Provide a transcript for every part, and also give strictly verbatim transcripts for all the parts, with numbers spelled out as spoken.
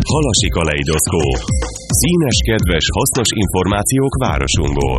Halasi kaleidoszkóp. Színes, kedves, hasznos információk városunkból.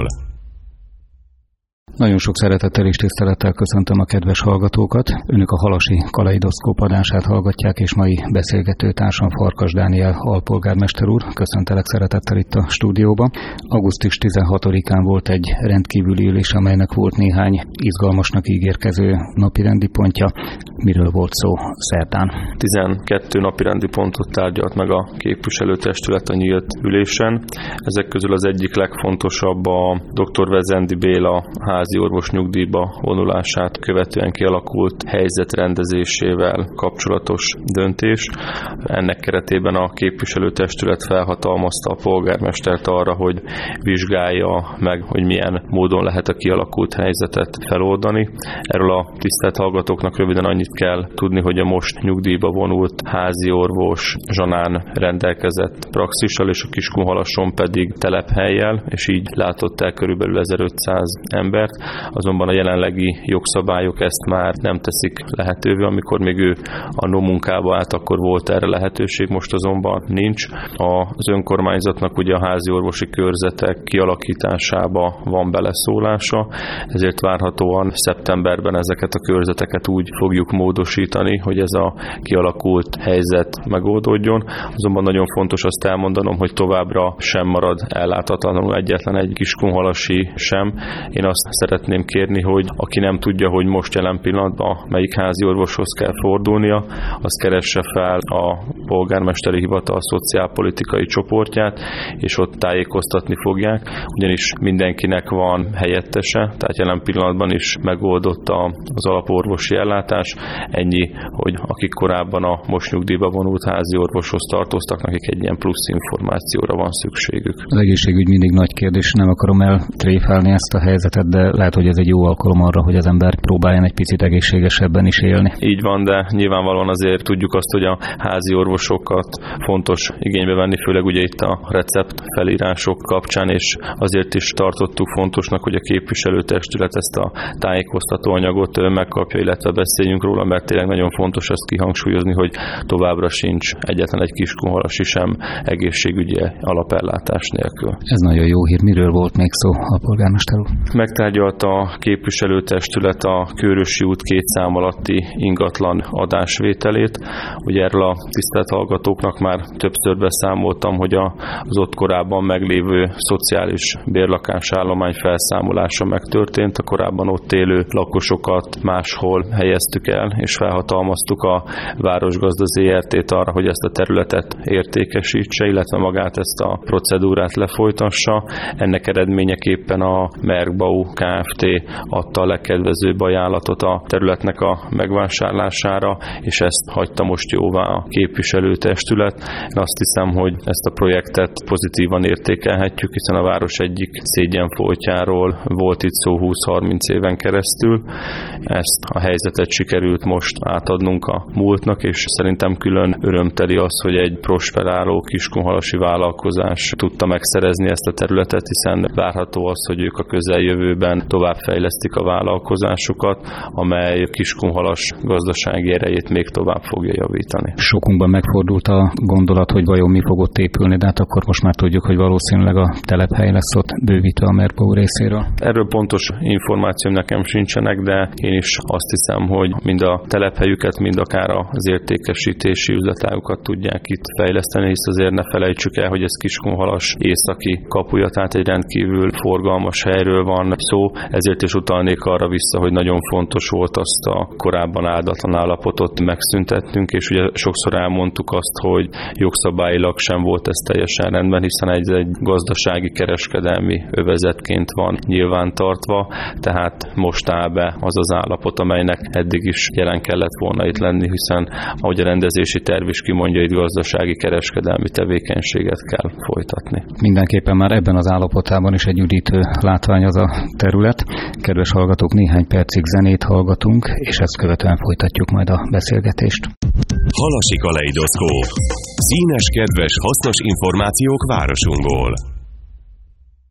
Nagyon sok szeretettel és tisztelettel köszöntöm a kedves hallgatókat. Önök a Halasi kaleidoszkóp adását hallgatják, és mai beszélgető társam Farkas Dániel alpolgármester úr. Köszöntelek szeretettel itt a stúdióban. augusztus tizenhatodikán volt egy rendkívüli ülés, amelynek volt néhány izgalmasnak ígérkező napirendi pontja. Miről volt szó szerdán? tizenkettő napirendi pontot tárgyalt meg a képviselőtestület a nyílt ülésen. Ezek közül az egyik legfontosabb a dr. Vezendi Béla házi orvos nyugdíjba vonulását követően kialakult helyzet rendezésével kapcsolatos döntés. Ennek keretében a képviselőtestület felhatalmazta a polgármestert arra, hogy vizsgálja meg, hogy milyen módon lehet a kialakult helyzetet feloldani. Erről a tisztelt hallgatóknak röviden annyit kell tudni, hogy a most nyugdíjba vonult házi orvos Zsanán rendelkezett praxissal, és a Kiskunhalason pedig telephellyel, és így látott el körülbelül ezerötszáz embert. Azonban a jelenlegi jogszabályok ezt már nem teszik lehetővé. Amikor még ő annó munkába állt, akkor volt erre lehetőség, most azonban nincs. Az önkormányzatnak ugye a házi orvosi körzetek kialakításába van beleszólása, ezért várhatóan szeptemberben ezeket a körzeteket úgy fogjuk módosítani, hogy ez a kialakult helyzet megoldódjon. Azonban nagyon fontos azt elmondanom, hogy továbbra sem marad ellátatlanul egyetlen egy Kiskunhalasi sem. Én azt szeretném kérni, hogy aki nem tudja, hogy most jelen pillanatban melyik házi orvoshoz kell fordulnia, az keresse fel a polgármesteri hivatal szociálpolitikai csoportját, és ott tájékoztatni fogják, ugyanis mindenkinek van helyettese, tehát jelen pillanatban is megoldott az alaporvosi ellátás. Ennyi, hogy akik korábban a most nyugdíjba vonult házi orvoshoz tartoztak, nekik egy ilyen plusz információra van szükségük. Az egészségügy mindig nagy kérdés, nem akarom eltréfálni ezt a helyzetet, de lehet, hogy ez egy jó alkalom arra, hogy az ember próbáljon egy picit egészségesebben is élni. Így van, de nyilvánvalóan azért tudjuk azt, hogy a házi orvosokat fontos igénybe venni, főleg ugye itt a recept felírások kapcsán, és azért is tartottuk fontosnak, hogy a képviselőtestület ezt a tájékoztató anyagot megkapja, illetve beszéljünk róla, mert tényleg nagyon fontos ezt kihangsúlyozni, hogy továbbra sincs egyetlen egy Kiskunhalasi sem egészségügyi alapellátás nélkül. Ez nagyon jó hír. Miről volt még szó a polgármester úr? Megtárgyalt a képviselőtestület a Kőrösi út két szám alatti ingatlan adásvételét. Ugye erről a tisztelt hallgatóknak már többször beszámoltam, hogy az ott korábban meglévő szociális bérlakásállomány felszámolása megtörtént. A korábban ott élő lakosokat máshol helyeztük el, és felhatalmaztuk a Városgazda zé er té-t arra, hogy ezt a területet értékesítse, illetve magát ezt a procedúrát lefolytassa. Ennek eredményeképpen a Merkbau Kft. Adta a legkedvezőbb ajánlatot a területnek a megvásárlására, és ezt hagyta most jóvá a képviselőtestület. Én azt hiszem, hogy ezt a projektet pozitívan értékelhetjük, hiszen a város egyik szégyenfoltjáról volt itt szó húsz-harminc éven keresztül. Ezt a helyzetet sikerült most átadnunk a múltnak, és szerintem külön örömteli az, hogy egy prosperáló kiskunhalasi vállalkozás tudta megszerezni ezt a területet, hiszen várható az, hogy ők a közeljövőben továbbfejlesztik a vállalkozásukat, amely a Kiskunhalas gazdasági erejét még tovább fogja javítani. Sokunkban megfordult a gondolat, hogy vajon mi fog ott épülni, de hát akkor most már tudjuk, hogy valószínűleg a telephely lesz ott bővítve a Merkbau részéről. Erről pontos információm nekem sincsenek, de én is azt hiszem, hogy mind a telephelyüket, mind akár az értékesítési üzletágukat tudják itt fejleszteni, hisz azért ne felejtsük el, hogy ez Kiskunhalas északi kapuja, tehát egy rendkívül forgalmas helyről van szó, ezért is utalnék arra vissza, hogy nagyon fontos volt azt a korábban áldatlan állapotot megszüntetnünk, és ugye sokszor elmondtuk azt, hogy jogszabályilag sem volt ez teljesen rendben, hiszen ez egy gazdasági kereskedelmi övezetként van nyilvántartva, tehát most áll be az az állapot, amelynek eddig is jelen kellett volna itt lenni, hiszen ahogy a rendezési terv is kimondja, itt gazdasági kereskedelmi tevékenységet kell folytatni. Mindenképpen már ebben az állapotában is egy üdítő látvány az a terület. Kedves hallgatók, néhány percig zenét hallgatunk, és ezt követően folytatjuk majd a beszélgetést. Halasi kaleidoszkóp. Színes, kedves, hasznos információk városunkból.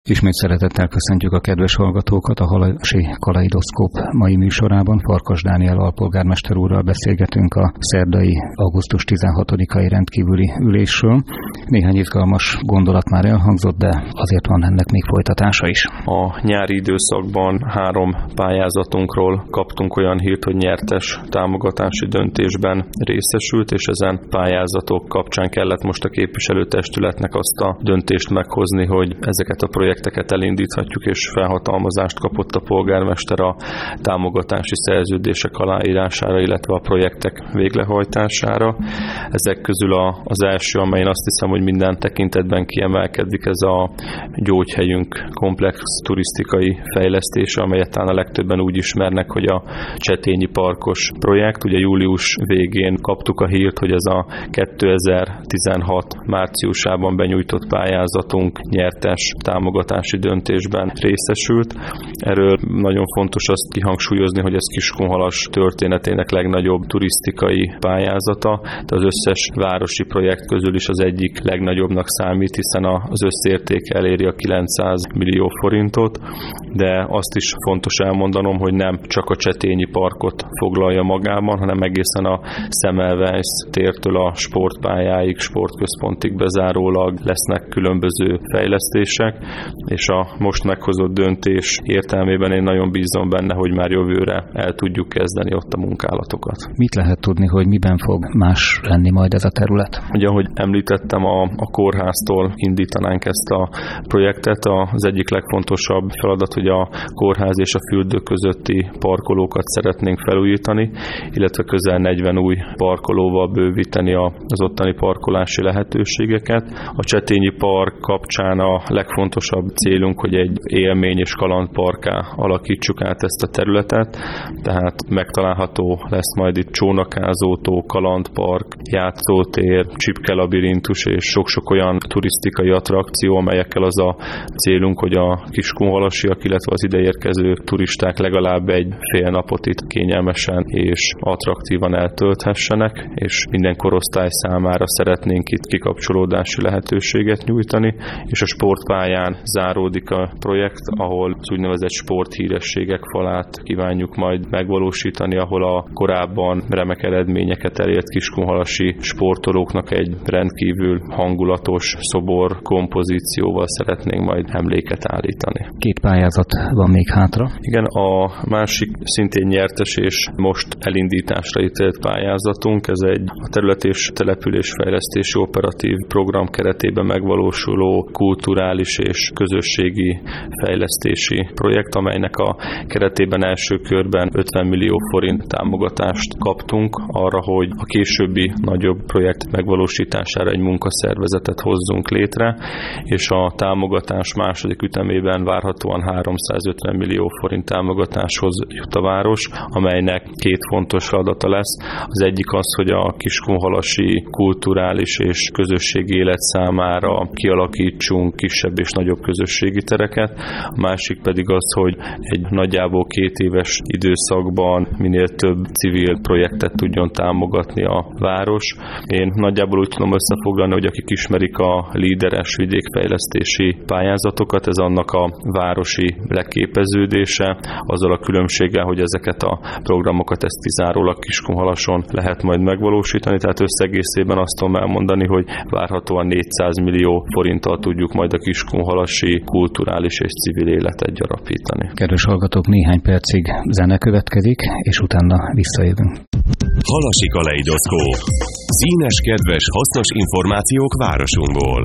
Ismét szeretettel köszöntjük a kedves hallgatókat a Halasi Kaleidoszkóp mai műsorában. Farkas Dániel alpolgármester úrral beszélgetünk a szerdai augusztus tizenhatodikai rendkívüli ülésről. Néhány izgalmas gondolat már elhangzott, de azért van ennek még folytatása is. A nyári időszakban három pályázatunkról kaptunk olyan hírt, hogy nyertes támogatási döntésben részesült, és ezen pályázatok kapcsán kellett most a képviselőtestületnek azt a döntést meghozni, hogy ezeket a projekteket elindíthatjuk, és felhatalmazást kapott a polgármester a támogatási szerződések aláírására, illetve a projektek végrehajtására. Ezek közül a, az első, amely azt hiszem, hogy minden tekintetben kiemelkedik, ez a gyógyhelyünk komplex turisztikai fejlesztése, amelyet talán a legtöbben úgy ismernek, hogy a Csetényi Parkos projekt. Ugye július végén kaptuk a hírt, hogy ez a kétezer-tizenhat márciusában benyújtott pályázatunk nyertes támogatási döntésben részesült. Erről nagyon fontos azt kihangsúlyozni, hogy ez Kiskunhalas történetének legnagyobb turisztikai pályázata, de az összes városi projekt közül is az egyik legnagyobbnak számít, hiszen az összérték eléri a kilencszáz millió forintot, de azt is fontos elmondanom, hogy nem csak a Csetényi Parkot foglalja magában, hanem egészen a Semmelweis tértől a sportpályáig, sportközpontig bezárólag lesznek különböző fejlesztések, és a most meghozott döntés értelmében én nagyon bízom benne, hogy már jövőre el tudjuk kezdeni ott a munkálatokat. Mit lehet tudni, hogy miben fog más lenni majd ez a terület? Ugye, ahogy említettem, a, a kórháztól indítanánk ezt a projektet. Az egyik legfontosabb feladat, hogy a kórház és a fürdő közötti parkolókat szeretnénk felújítani, illetve közel negyven új parkolóval bővíteni az ottani parkolási lehetőségeket. A Csetényi Park kapcsán a legfontosabb célunk, hogy egy élmény és kalandparkká alakítsuk át ezt a területet, tehát megtalálható lesz majd itt csónakázótó, kalandpark, játszótér, csipkelabirintus és sok-sok olyan turisztikai attrakció, amelyekkel az a célunk, hogy a kiskunhalasiak, illetve az ideérkező turisták legalább egy fél napot itt kényelmesen és attraktívan eltölthessenek, és minden korosztály számára szeretnénk itt kikapcsolódási lehetőséget nyújtani, és a sportpályán záródik a projekt, ahol az úgynevezett sporthírességek falát kívánjuk majd megvalósítani, ahol a korábban remek eredményeket elért kiskunhalasi sportolóknak egy rendkívül hangulatos szobor kompozícióval szeretnénk majd emléket állítani. Két pályázat van még hátra. Igen, a másik szintén nyertes és most elindításra ítélt pályázatunk, ez egy a terület és településfejlesztési operatív program keretében megvalósuló kulturális és közösségi fejlesztési projekt, amelynek a keretében első körben ötven millió forint támogatást kaptunk arra, hogy a későbbi nagyobb projekt megvalósítására egy munkaszervezetet hozzunk létre, és a támogatás második ütemében várhatóan háromszázötven millió forint támogatáshoz jut a város, amelynek két fontos feladata lesz. Az egyik az, hogy a kiskunhalasi kulturális és közösségi élet számára kialakítsunk kisebb és nagyobb közösségi tereket, a másik pedig az, hogy egy nagyjából két éves időszakban minél több civil projektet tudjon támogatni a város. Én nagyjából úgy tudom összefoglalni, hogy akik ismerik a líderes vidékfejlesztési pályázatokat, ez annak a városi leképeződése, azzal a különbséggel, hogy ezeket a programokat ezt kizárólag Kiskunhalason lehet majd megvalósítani, tehát összegészében azt tudom elmondani, hogy várhatóan négyszáz millió forinttal tudjuk majd a kiskunhalasi kulturális és civil életet gyarapítani. Kedves hallgatók, néhány percig zene következik, és utána visszajövünk. Halasi Kaleidoszkóp. Színes, kedves, hasznos információk városunkból.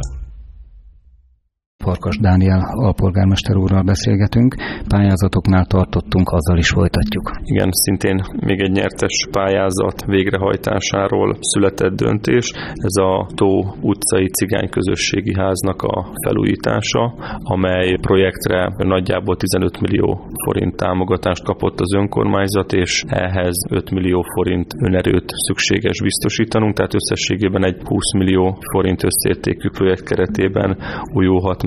Farkas Dániel alpolgármester úrral beszélgetünk. Pályázatoknál tartottunk, azzal is folytatjuk. Igen, szintén még egy nyertes pályázat végrehajtásáról született döntés. Ez a Tó utcai cigányközösségi háznak a felújítása, amely projektre nagyjából tizenöt millió forint támogatást kapott az önkormányzat, és ehhez öt millió forint önerőt szükséges biztosítanunk, tehát összességében egy húsz millió forint összértékű projekt keretében újulhat meg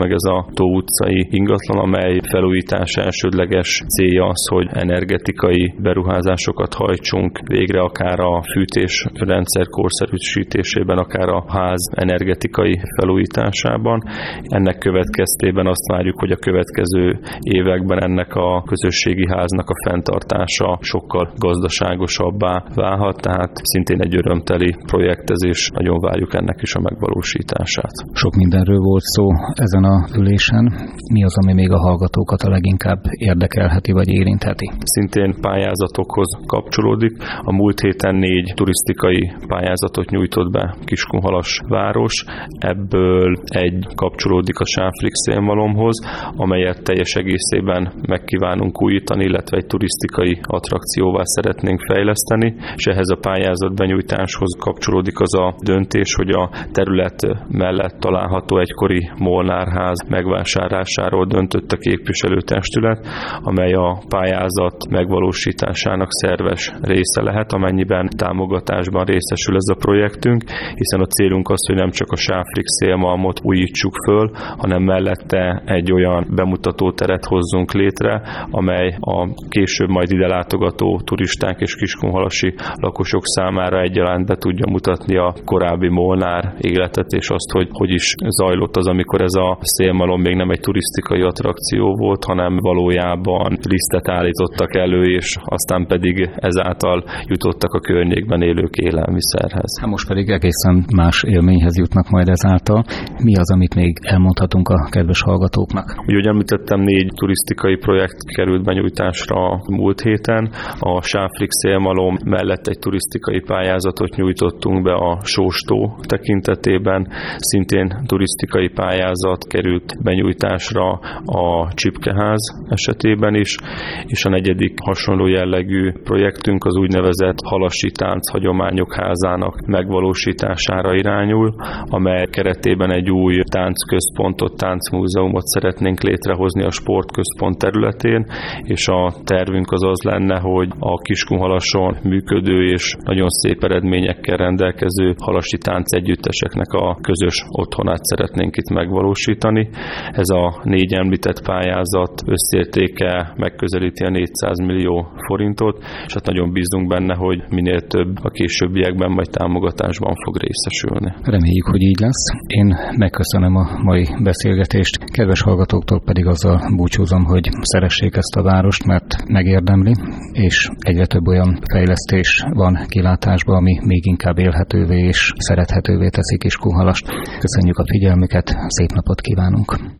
meg ez a Tó utcai ingatlan, amely felújítás elsődleges célja az, hogy energetikai beruházásokat hajtsunk végre, akár a fűtésrendszer korszerűsítésében, akár a ház energetikai felújításában. Ennek következtében azt várjuk, hogy a következő években ennek a közösségi háznak a fenntartása sokkal gazdaságosabbá válhat, tehát szintén egy örömteli projektezés, nagyon várjuk ennek is a megvalósítását. Sok mindenről volt szó ezen a ülésen. Mi az, ami még a hallgatókat a leginkább érdekelheti vagy érintheti? Szintén pályázatokhoz kapcsolódik. A múlt héten négy turisztikai pályázatot nyújtott be Kiskunhalas város. Ebből egy kapcsolódik a Sáflik szélmalomhoz, amelyet teljes egészében megkívánunk újítani, illetve egy turisztikai attrakcióvá szeretnénk fejleszteni, és ehhez a pályázat benyújtáshoz kapcsolódik az a döntés, hogy a terület mellett található egykori Molnár-ház megvásárlásáról döntött a képviselőtestület, amely a pályázat megvalósításának szerves része lehet, amennyiben támogatásban részesül ez a projektünk, hiszen a célunk az, hogy nem csak a Sáflik szélmalmot újítsuk föl, hanem mellette egy olyan bemutatóteret hozzunk létre, amely a később majd ide látogató turisták és kiskunhalasi lakosok számára egyaránt be tudja mutatni a korábbi Molnár életet, és azt, hogy hogy is zajlott az, amikor ez a szélmalom még nem egy turisztikai attrakció volt, hanem valójában lisztet állítottak elő, és aztán pedig ezáltal jutottak a környékben élők élelmiszerhez. Hát most pedig egészen más élményhez jutnak majd ezáltal. Mi az, amit még elmondhatunk a kedves hallgatóknak? Úgy, hogy említettem, négy turisztikai projekt került benyújtásra múlt héten. A Sáflik szélmalom mellett egy turisztikai pályázatot nyújtottunk be a Sóstó tekintetében. Szintén turisztikai pályázat került benyújtásra a Csipkeház esetében is, és a negyedik hasonló jellegű projektünk az úgynevezett Halasi Tánc Hagyományok Házának megvalósítására irányul, amely keretében egy új táncközpontot, táncmúzeumot szeretnénk létrehozni a sportközpont területén, és a tervünk az az lenne, hogy a Kiskunhalason működő és nagyon szép eredményekkel rendelkező halasi tánc együtteseknek a közös otthonát szeretnénk itt megvalósítani. Ez a négy említett pályázat összértéke megközelíti a négyszáz millió forintot, és hát nagyon bízunk benne, hogy minél több a későbbiekben majd támogatásban fog részesülni. Reméljük, hogy így lesz. Én megköszönöm a mai beszélgetést. Kedves hallgatóktól pedig azzal búcsúzom, hogy szeressék ezt a várost, mert megérdemli, és egyre több olyan fejlesztés van kilátásban, ami még inkább élhetővé és szerethetővé teszi Kiskunhalast. Köszönjük a figyelmüket, szép napot kívánunk!